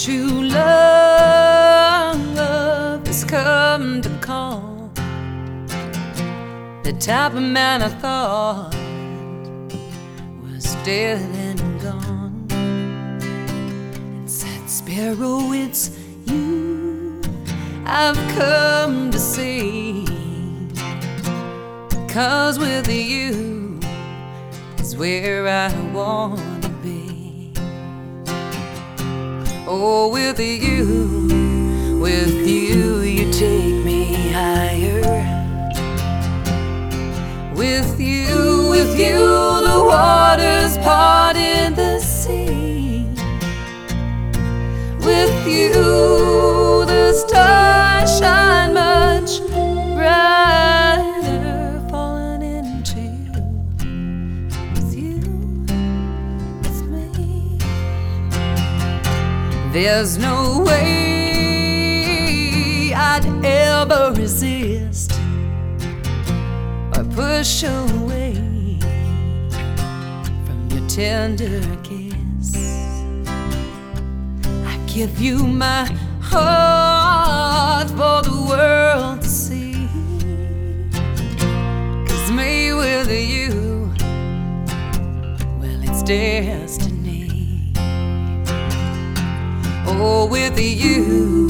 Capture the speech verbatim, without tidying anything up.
true love has come to call. The type of man I thought was dead and gone. And said, Sparrow, it's you I've come to see, 'cause with you is where I wanna be. Oh, with you, with you, you take me higher. With you, with you, the waters part in the sea. With you, the stars shine much brighter, falling into you. With you, with me, there's no way I'd ever resist or push away from your tender kiss. I give you my heart for the world to see, 'cause me with you, well, it's destiny. Oh, with you